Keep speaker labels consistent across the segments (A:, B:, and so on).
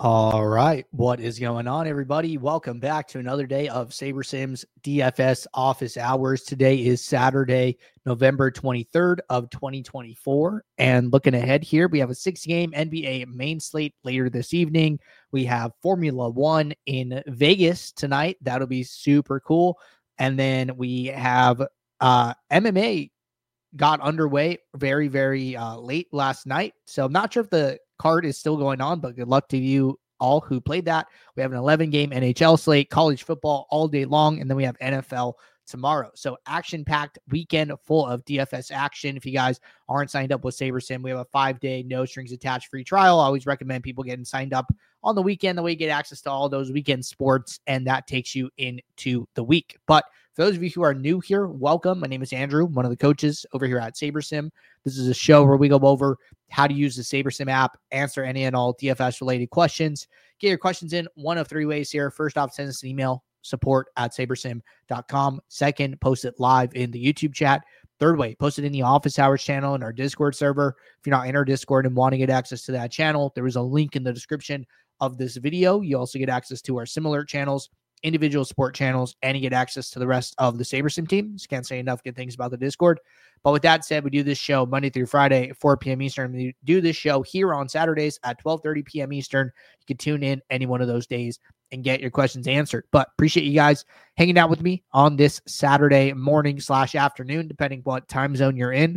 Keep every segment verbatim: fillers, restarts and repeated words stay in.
A: All right. What is going on, everybody? Welcome back to another day of SaberSims D F S office hours. Today is Saturday, November twenty-third of twenty twenty-four. And looking ahead here, we have a six-game N B A main slate later this evening. We have Formula One in Vegas tonight. That'll be super cool. And then we have uh, M M A got underway very, very uh, late last night. So I'm not sure if the card is still going on, but good luck to you all who played that. We have an eleven-game N H L slate, college football all day long, and then we have N F L tomorrow. So action-packed weekend full of D F S action. If you guys aren't signed up with SaberSim, we have a five-day no-strings-attached free trial. I always recommend people getting signed up on the weekend. The way you get access to all those weekend sports, and that takes you into the week. But for those of you who are new here, welcome. My name is Andrew, one of the coaches over here at SaberSim. This is a show where we go over how to use the SaberSim app, answer any and all D F S-related questions. Get your questions in one of three ways here. First off, send us an email, support at sabersim dot com. Second, post it live in the YouTube chat. Third way, post it in the office hours channel in our Discord server. If you're not in our Discord and want to get access to that channel, there is a link in the description of this video. You also get access to our similar channels, individual support channels, and you get access to the rest of the SaberSim team. Just can't say enough good things about the Discord. But with that said, we do this show Monday through Friday at four p.m. Eastern. We do this show here on Saturdays at twelve thirty p.m. Eastern. You can tune in any one of those days and get your questions answered. But appreciate you guys hanging out with me on this Saturday morning slash afternoon, depending what time zone you're in.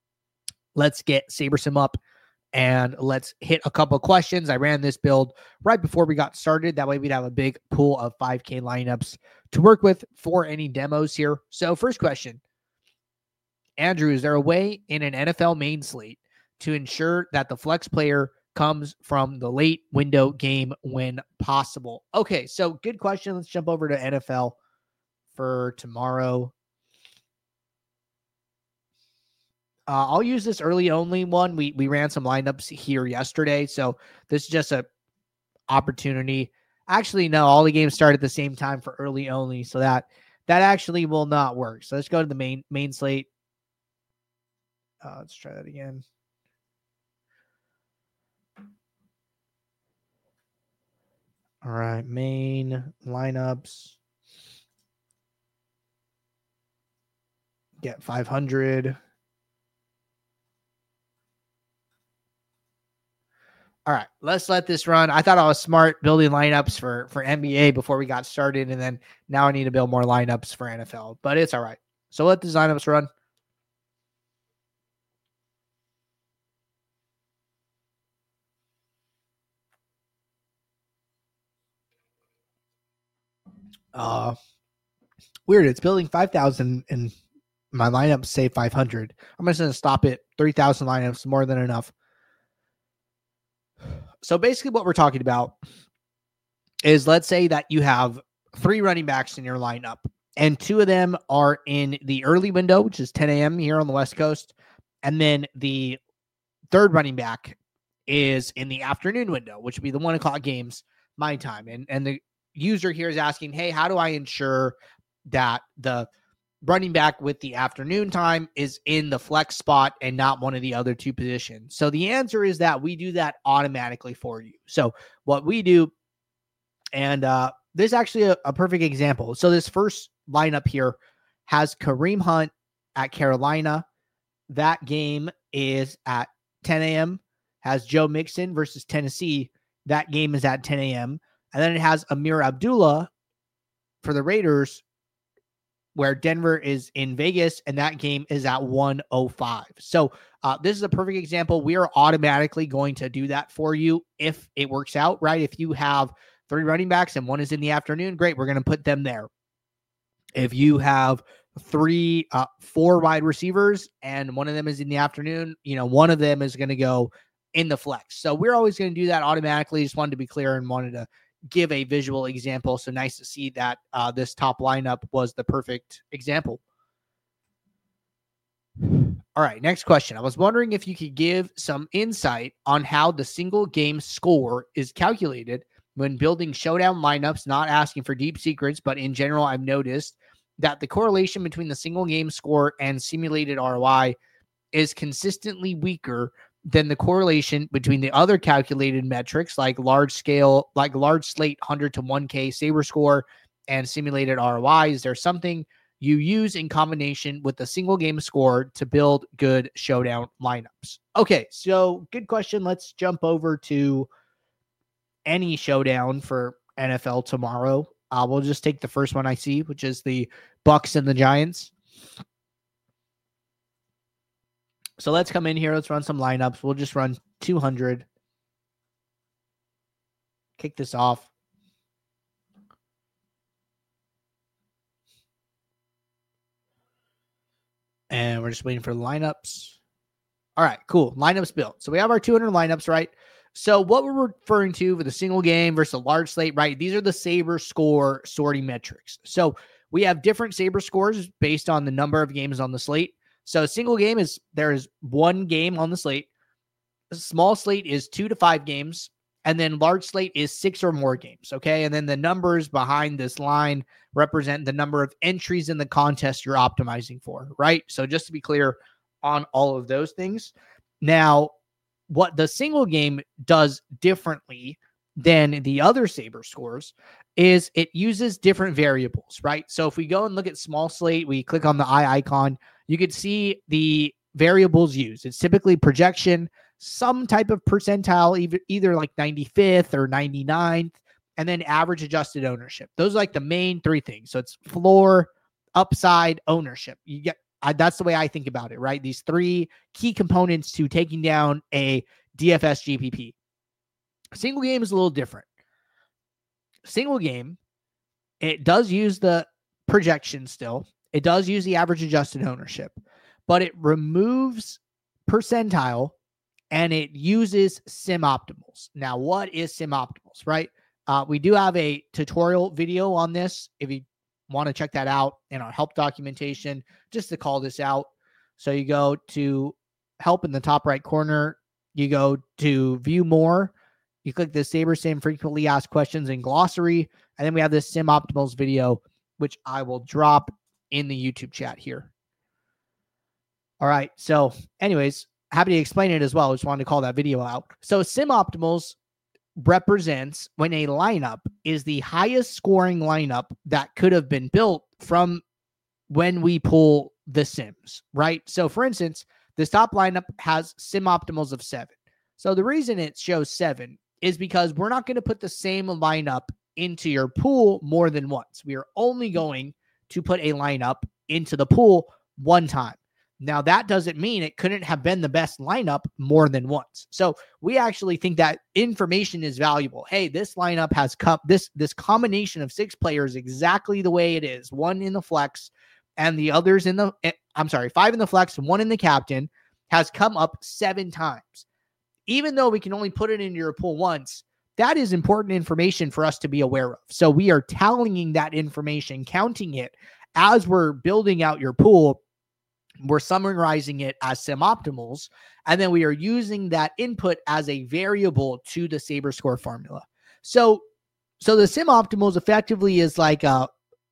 A: Let's get SaberSim up and let's hit a couple of questions. I ran this build right before we got started. That way we'd have a big pool of five K lineups to work with for any demos here. So first question, Andrew, is there a way in an N F L main slate to ensure that the flex player comes from the late window game when possible? Okay, so good question. Let's jump over to N F L for tomorrow. Uh, I'll use this early only one. We we ran some lineups here yesterday, so this is just a opportunity. Actually, no, all the games start at the same time for early only, so that that actually will not work. So let's go to the main main slate. Uh, let's try that again. All right, main lineups. Get five hundred. All right, let's let this run. I thought I was smart building lineups for, for N B A before we got started, and then now I need to build more lineups for N F L, but it's all right. So let the lineups run. Uh, weird. It's building five thousand and my lineups say five hundred. I'm just going to stop it. three thousand lineups, more than enough. So basically what we're talking about is, let's say that you have three running backs in your lineup, and two of them are in the early window, which is ten a.m. here on the West Coast. And then the third running back is in the afternoon window, which would be the one o'clock games, my time. And, and the user here is asking, hey, how do I ensure that the running back with the afternoon time is in the flex spot and not one of the other two positions? So the answer is that we do that automatically for you. So what we do, and uh, this is actually a, a perfect example. So this first lineup here has Kareem Hunt at Carolina. That game is at ten a.m. Has Joe Mixon versus Tennessee. That game is at ten a.m. And then it has Amir Abdullah for the Raiders, where Denver is in Vegas, and that game is at one oh five. So uh, this is a perfect example. We are automatically going to do that for you if it works out, right? If you have three running backs and one is in the afternoon, great, we're going to put them there. If you have three, uh, four wide receivers and one of them is in the afternoon, you know, one of them is going to go in the flex. So we're always going to do that automatically. Just wanted to be clear and wanted to give a visual example. So nice to see that uh, this top lineup was the perfect example. All right, next question. I was wondering if you could give some insight on how the single game score is calculated when building showdown lineups, not asking for deep secrets, but in general, I've noticed that the correlation between the single game score and simulated R O I is consistently weaker then the correlation between the other calculated metrics like large scale, like large slate one hundred to one K Saber score and simulated R O I. Is there something you use in combination with the single game score to build good showdown lineups? Okay, so good question. Let's jump over to any showdown for N F L tomorrow. Uh, we'll just take the first one I see, which is the Bucks and the Giants. So let's come in here. Let's run some lineups. We'll just run two hundred. Kick this off. And we're just waiting for the lineups. All right, cool. Lineups built. So we have our two hundred lineups, right? So what we're referring to for the single game versus a large slate, right? These are the Saber score sorting metrics. So we have different Saber scores based on the number of games on the slate. So single game is, there is one game on the slate. A small slate is two to five games. And then large slate is six or more games. Okay. And then the numbers behind this line represent the number of entries in the contest you're optimizing for, right? So just to be clear on all of those things. Now, what the single game does differently than the other Saber scores is it uses different variables, right? So if we go and look at small slate, we click on the eye icon, you can see the variables used. It's typically projection, some type of percentile, either, either like ninety-fifth or ninety-ninth, and then average adjusted ownership. Those are like the main three things. So it's floor, upside, ownership. You get I, that's the way I think about it, right? These three key components to taking down a D F S G P P. Single game is a little different. Single game, it does use the projection still. It does use the average adjusted ownership, but it removes percentile and it uses sim optimals. Now, what is sim optimals, right? Uh, we do have a tutorial video on this if you want to check that out in our help documentation, just to call this out. So you go to help in the top right corner, you go to view more, you click the SaberSim frequently asked questions and glossary, and then we have this sim optimals video, which I will drop in the YouTube chat here. All right. So anyways, happy to explain it as well. I just wanted to call that video out. So sim optimals represents when a lineup is the highest scoring lineup that could have been built from when we pull the sims, right? So for instance, this top lineup has sim optimals of seven. So the reason it shows seven is because we're not going to put the same lineup into your pool more than once. We are only going to put a lineup into the pool one time. Now, that doesn't mean it couldn't have been the best lineup more than once. So we actually think that information is valuable. Hey, this lineup has come, this, this combination of six players exactly the way it is. One in the flex and the others in the, I'm sorry, five in the flex and one in the captain has come up seven times. Even though we can only put it into your pool once, that is important information for us to be aware of. So we are tallying that information, counting it as we're building out your pool. We're summarizing it as sim optimals, and then we are using that input as a variable to the Saber score formula. So, so the sim optimals effectively is like a,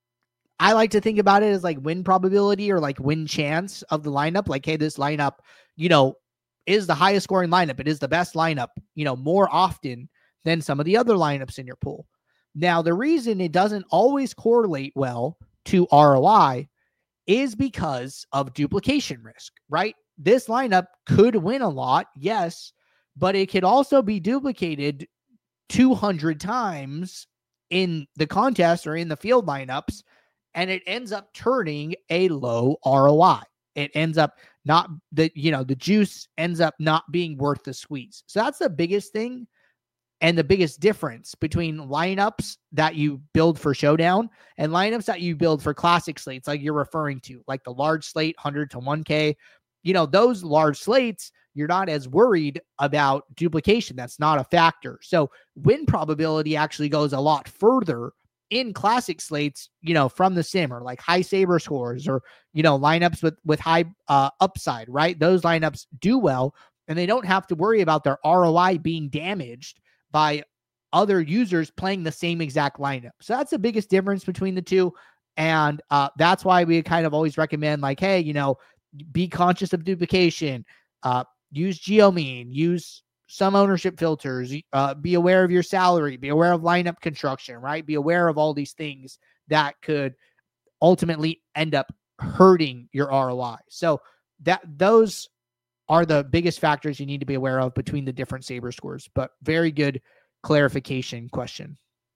A: I like to think about it as like win probability or like win chance of the lineup. Like, hey, this lineup, you know, is the highest scoring lineup. It is the best lineup, you know, more often than some of the other lineups in your pool. Now, the reason it doesn't always correlate well to R O I is because of duplication risk, right? This lineup could win a lot, yes, but it could also be duplicated two hundred times in the contest or in the field lineups, and it ends up turning a low R O I. It ends up not, the you know, the juice ends up not being worth the squeeze. So that's the biggest thing and the biggest difference between lineups that you build for Showdown and lineups that you build for classic slates, like you're referring to, like the large slate, one hundred to one K. You know, those large slates, you're not as worried about duplication. That's not a factor. So win probability actually goes a lot further in classic slates, you know, from the sim, or like high Saber scores, or, you know, lineups with, with high uh, upside, right? Those lineups do well, and they don't have to worry about their R O I being damaged by other users playing the same exact lineup. So that's the biggest difference between the two. And uh, that's why we kind of always recommend, like, hey, you know, be conscious of duplication. Uh, use GeoMean, use some ownership filters, uh, be aware of your salary, be aware of lineup construction, right? Be aware of all these things that could ultimately end up hurting your R O I. So that those are the biggest factors you need to be aware of between the different Saber scores. But very good clarification question.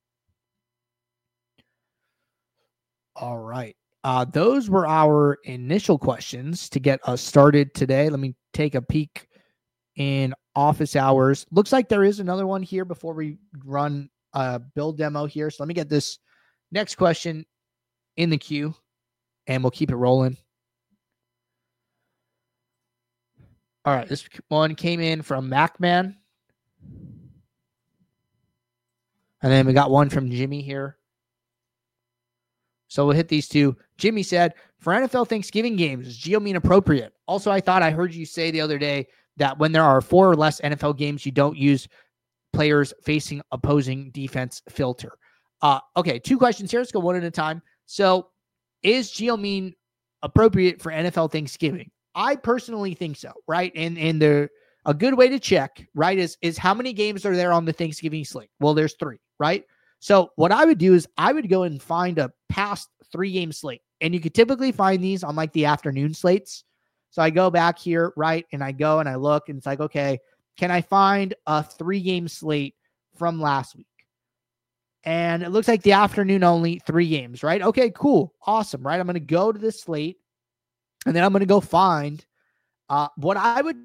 A: All right. Uh, those were our initial questions to get us started today. Let me take a peek in office hours. Looks like there is another one here before we run a build demo here. So let me get this next question in the queue and we'll keep it rolling. All right. This one came in from MacMan. And then we got one from Jimmy here. So we'll hit these two. Jimmy said, for N F L Thanksgiving games, is GeoMean appropriate? Also, I thought I heard you say the other day that when there are four or less N F L games, you don't use players facing opposing defense filter. Uh, okay, two questions here. Let's go one at a time. So is GeoMean appropriate for N F L Thanksgiving? I personally think so, right? And and the a good way to check, right, is, is how many games are there on the Thanksgiving slate? Well, there's three, right? So what I would do is I would go and find a past three game slate. And you could typically find these on like the afternoon slates. So I go back here, right? And I go and I look and it's like, okay, can I find a three game slate from last week? And it looks like the afternoon only three games, right? Okay, cool. Awesome, right? I'm going to go to this slate and then I'm going to go find uh, what I would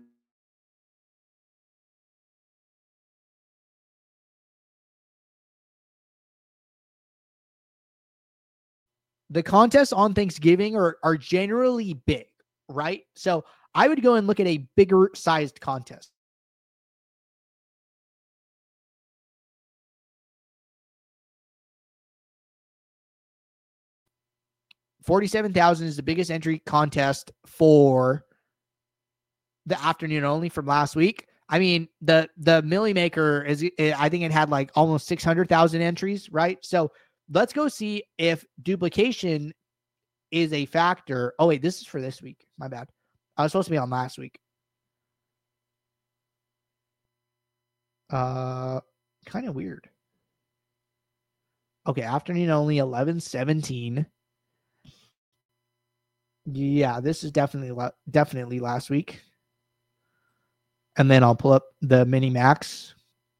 A: the contests on Thanksgiving are, are generally big, right? So I would go and look at a bigger sized contest. forty-seven thousand is the biggest entry contest for the afternoon only from last week. I mean, the the Millie Maker is, I think it had like almost six hundred thousand entries, right? So let's go see if duplication is a factor. Oh, wait, this is for this week. My bad. I was supposed to be on last week. Uh, kind of weird. Okay, afternoon only, eleven seventeen. Yeah, this is definitely definitely last week. And then I'll pull up the mini max.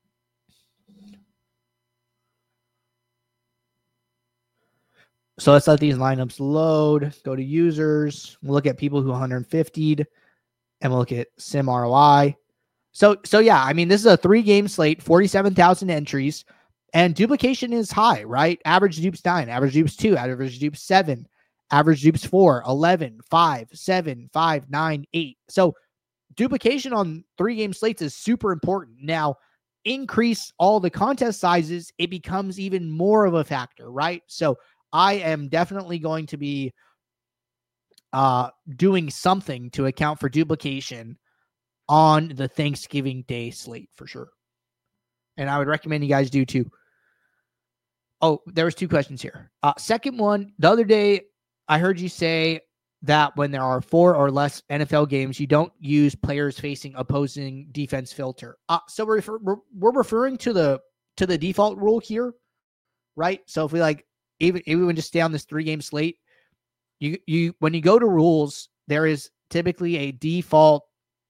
A: So let's let these lineups load. Go to users. We'll look at people who one hundred fiftied, and we'll look at sim R O I. So, so yeah, I mean, this is a three-game slate, forty-seven thousand entries, and duplication is high, right? Average dupes nine, average dupes two, average dupes seven, average dupes four, eleven, five, seven, five, nine, eight. So duplication on three-game slates is super important. Now, increase all the contest sizes, it becomes even more of a factor, right? So I am definitely going to be uh, doing something to account for duplication on the Thanksgiving Day slate for sure. And I would recommend you guys do too. Oh, there was two questions here. Uh, second one, the other day, I heard you say that when there are four or less N F L games, you don't use players facing opposing defense filter. Uh, so we're, refer- we're we're referring to the to the default rule here, right? So if we like even even we just stay on this three game slate, you you when you go to rules, there is typically a default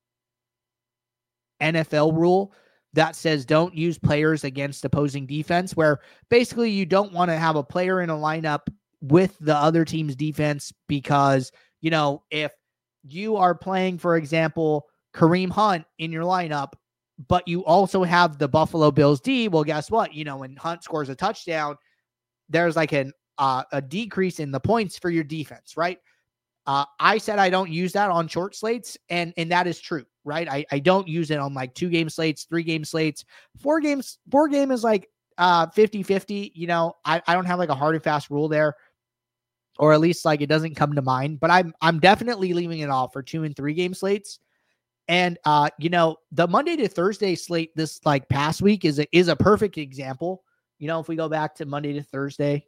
A: N F L rule that says don't use players against opposing defense, where basically you don't want to have a player in a lineup with the other team's defense because, you know, if you are playing, for example, Kareem Hunt in your lineup, but you also have the Buffalo Bills D, well, guess what? You know, when Hunt scores a touchdown, there's like an uh, a decrease in the points for your defense, right? Uh, I said I don't use that on short slates, and and that is true, right? I, I don't use it on like two game slates, three game slates, four games. Four game is like uh fifty-fifty. You know, I, I don't have like a hard and fast rule there, or at least like it doesn't come to mind. But I'm I'm definitely leaving it off for two and three game slates. And uh, you know, the Monday to Thursday slate this like past week is a, is a perfect example. You know, if we go back to Monday to Thursday,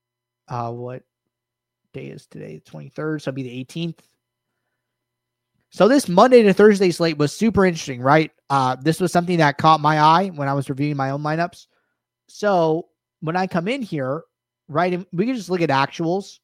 A: uh, what day is today? The twenty-third, so it'll be the eighteenth. So this Monday to Thursday slate was super interesting, right? Uh, this was something that caught my eye when I was reviewing my own lineups. So when I come in here, right, we can just look at actuals.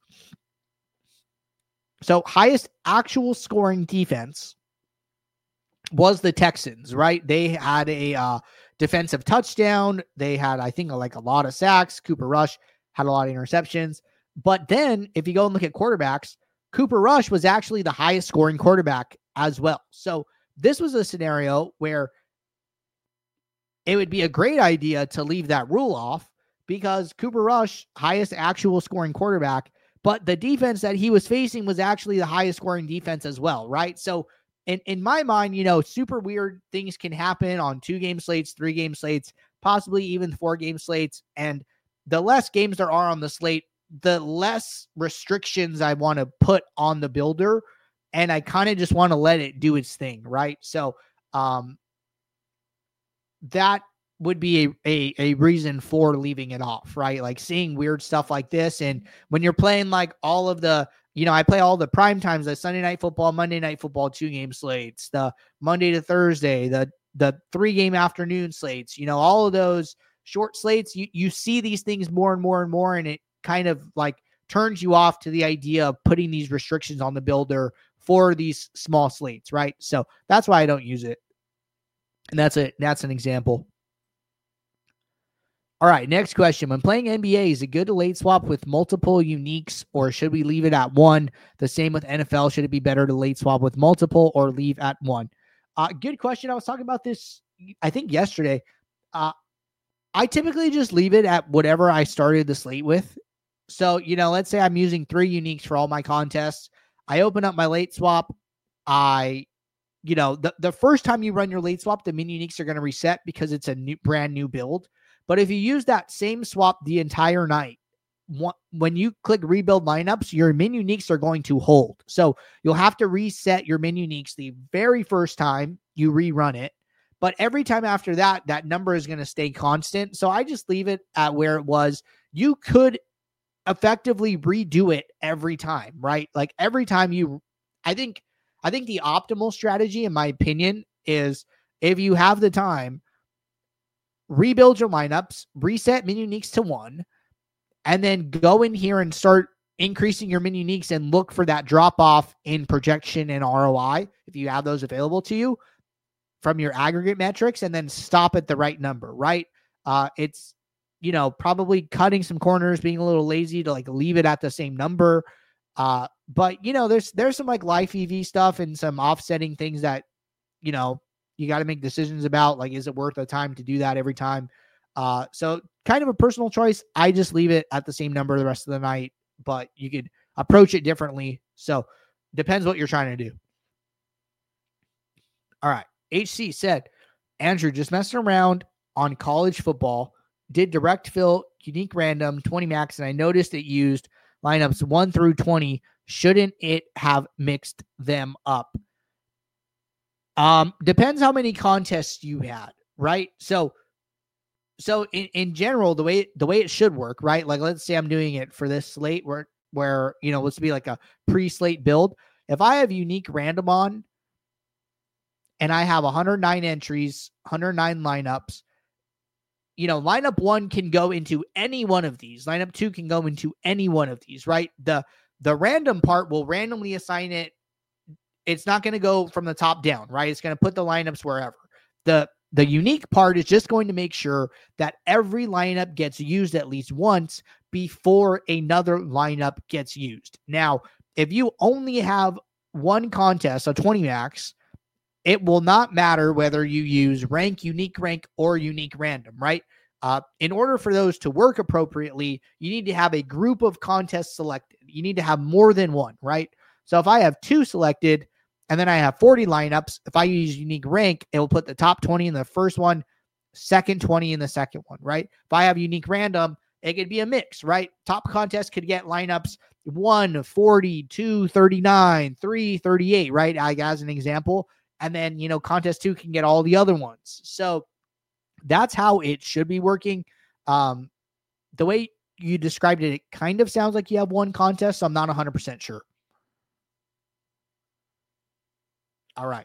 A: So highest actual scoring defense was the Texans, right? They had a uh, defensive touchdown. They had, I think, like a lot of sacks. Cooper Rush had a lot of interceptions. But then if you go and look at quarterbacks, Cooper Rush was actually the highest scoring quarterback as well. So this was a scenario where it would be a great idea to leave that rule off because Cooper Rush, highest actual scoring quarterback, but the defense that he was facing was actually the highest scoring defense as well, right? So in, in my mind, you know, super weird things can happen on two game slates, three game slates, possibly even four game slates. And the less games there are on the slate, the less restrictions I want to put on the builder. And I kind of just want to let it do its thing, right? So um, that would be a, a, a reason for leaving it off, right? Like seeing weird stuff like this. And when you're playing like all of the, you know, I play all the prime times, the Sunday night football, Monday night football, two game slates, the Monday to Thursday, the, the three game afternoon slates, you know, all of those short slates, you, you see these things more and more and more. And it kind of like turns you off to the idea of putting these restrictions on the builder for these small slates, right? So that's why I don't use it. And that's it. That's an example. All right, next question. When playing N B A, is it good to late swap with multiple uniques, or should we leave it at one? The same with N F L. Should it be better to late swap with multiple or leave at one? Uh, good question. I was talking about this, I think, yesterday. Uh, I typically just leave it at whatever I started the slate with. So, you know, let's say I'm using three uniques for all my contests. I open up my late swap. I, you know, the, the first time you run your late swap, the mini uniques are going to reset because it's a new, brand new build. But if you use that same swap the entire night, when you click rebuild lineups, your min uniques are going to hold. So you'll have to reset your min uniques the very first time you rerun it. But every time after that, that number is going to stay constant. So I just leave it at where it was. You could effectively redo it every time, right? Like every time you, I think, I think the optimal strategy, in my opinion, is if you have the time, rebuild your lineups, reset min uniques to one, and then go in here and start increasing your min uniques and look for that drop off in projection and R O I if you have those available to you from your aggregate metrics, and then stop at the right number, right? Uh, it's, you know, probably cutting some corners, being a little lazy to like leave it at the same number. Uh, but you know, there's there's some like life E V stuff and some offsetting things that, you know, you got to make decisions about, like, is it worth the time to do that every time? Uh, so kind of a personal choice. I just leave it at the same number the rest of the night, but you could approach it differently. So depends what you're trying to do. All right. H C said, Andrew, just messing around on college football, did direct fill, unique random, twenty max, and I noticed it used lineups one through twenty. Shouldn't it have mixed them up? Um, depends how many contests you had, right? So, so in, in general, the way, the way it should work, right? Like, let's say I'm doing it for this slate where, where, you know, let's be like a pre-slate build. If I have unique random on and I have one hundred nine entries, one hundred nine lineups, you know, lineup one can go into any one of these. Lineup two can go into any one of these, right? The, the random part will randomly assign it. It's not going to go from the top down, right? It's going to put the lineups wherever. The the unique part is just going to make sure that every lineup gets used at least once before another lineup gets used. Now, if you only have one contest, a twenty max, it will not matter whether you use rank, unique rank, or unique random, right? Uh, in order for those to work appropriately, you need to have a group of contests selected. You need to have more than one, right? So if I have two selected, and then I have forty lineups, if I use unique rank, it will put the top twenty in the first one, second twenty in the second one, right? If I have unique random, it could be a mix, right? Top contest could get lineups one, forty, two, thirty-nine, three, thirty-eight, right? Like as an example. And then, you know, contest two can get all the other ones. So that's how it should be working. Um, the way you described it, it kind of sounds like you have one contest, so I'm not one hundred percent sure. All right.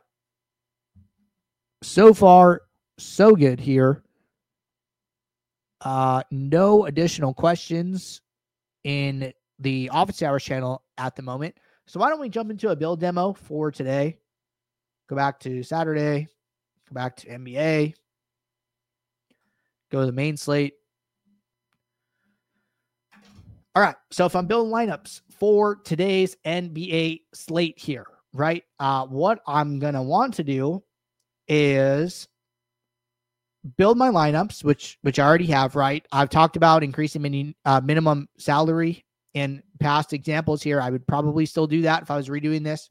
A: So far, so good here. Uh, no additional questions in the Office Hours channel at the moment. So why don't we jump into a build demo for today? Go back to Saturday. Go back to N B A. Go to the main slate. All right. So if I'm building lineups for today's N B A slate here, right? Uh, what I'm going to want to do is build my lineups, which which I already have, right? I've talked about increasing mini, uh, minimum salary in past examples here. I would probably still do that if I was redoing this.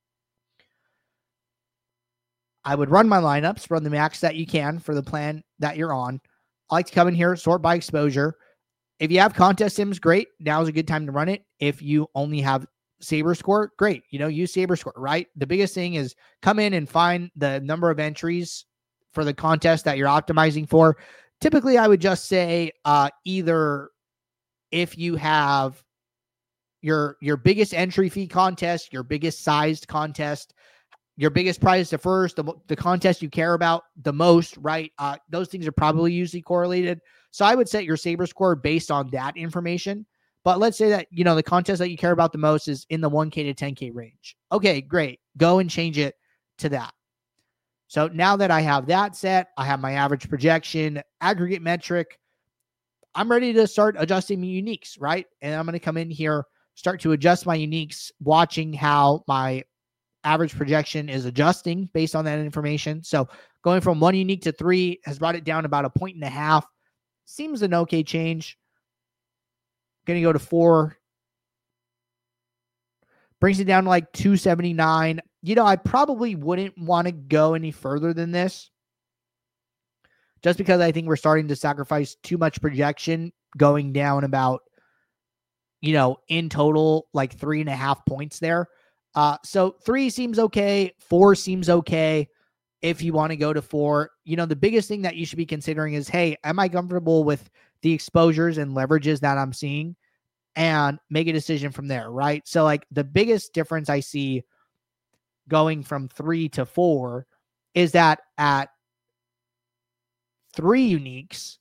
A: I would run my lineups, run the max that you can for the plan that you're on. I like to come in here, sort by exposure. If you have contest sims, great. Now's a good time to run it. If you only have Saber Score, great. You know, use Saber Score, right? The biggest thing is come in and find the number of entries for the contest that you're optimizing for. Typically, I would just say uh, either if you have your your biggest entry fee contest, your biggest sized contest, your biggest prize to first, the, the contest you care about the most, right? Uh, those things are probably usually correlated. So I would set your Saber Score based on that information. But let's say that, you know, the contest that you care about the most is in the one K to ten K range. Okay, great. Go and change it to that. So now that I have that set, I have my average projection, aggregate metric. I'm ready to start adjusting my uniques, right? And I'm going to come in here, start to adjust my uniques, watching how my average projection is adjusting based on that information. So going from one unique to three has brought it down about a point and a half. Seems an okay change. Going to go to four. Brings it down to like two seventy-nine. You know, I probably wouldn't want to go any further than this, just because I think we're starting to sacrifice too much projection, going down about, you know, in total, like three and a half points there. Uh, so three seems okay. Four seems okay. If you want to go to four, you know, the biggest thing that you should be considering is, hey, am I comfortable with the exposures and leverages that I'm seeing? And make a decision from there, right? So like the biggest difference I see going from three to four is that at three uniques,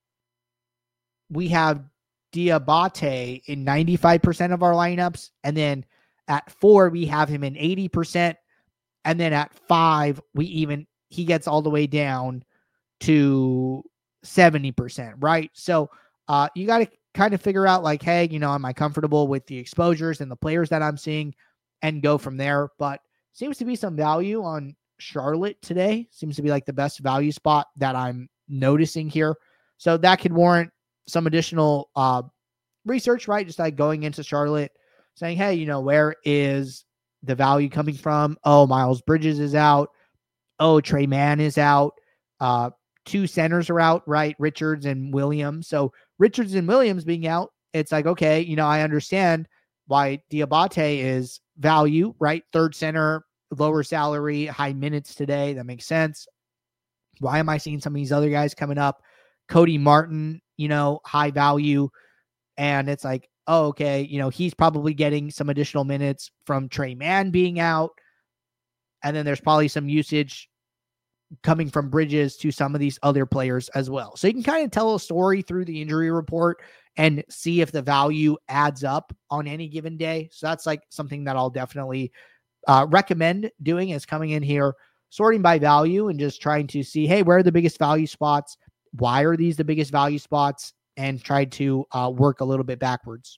A: we have Diabate in ninety-five percent of our lineups. And then at four, we have him in eighty percent. And then at five, we even, he gets all the way down to seventy percent, right? So uh, you got to kind of figure out like, hey, you know, am I comfortable with the exposures and the players that I'm seeing, and go from there. But seems to be some value on Charlotte today. Seems to be like the best value spot that I'm noticing here. So that could warrant some additional uh, research, right? Just like going into Charlotte, saying, hey, you know, where is the value coming from? Oh, Miles Bridges is out. Oh, Trey Mann is out. Uh, two centers are out, right? Richards and Williams. So Richards and Williams being out, it's like, okay, you know, I understand why Diabate is value, right? Third center, lower salary, high minutes today. That makes sense. Why am I seeing some of these other guys coming up? Cody Martin, you know, high value. And it's like, oh, okay, you know, he's probably getting some additional minutes from Trey Mann being out. And then there's probably some usage coming from Bridges to some of these other players as well. So you can kind of tell a story through the injury report and see if the value adds up on any given day. So that's like something that I'll definitely uh, recommend doing, is coming in here, sorting by value and just trying to see, hey, where are the biggest value spots? Why are these the biggest value spots? And try to uh, work a little bit backwards.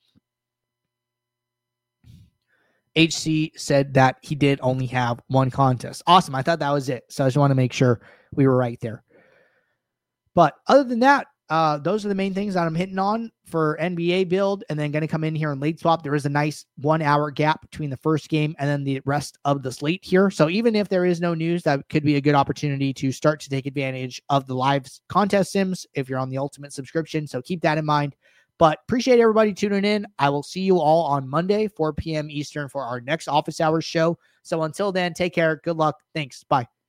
A: H C said that he did only have one contest. Awesome. I thought that was it. So I just want to make sure we were right there. But other than that, uh, those are the main things that I'm hitting on for N B A build, and then going to come in here in late swap. There is a nice one hour gap between the first game and then the rest of the slate here. So even if there is no news, that could be a good opportunity to start to take advantage of the live contest sims if you're on the Ultimate subscription. So keep that in mind. But appreciate everybody tuning in. I will see you all on Monday, four p.m. Eastern, for our next office hours show. So until then, take care. Good luck. Thanks. Bye.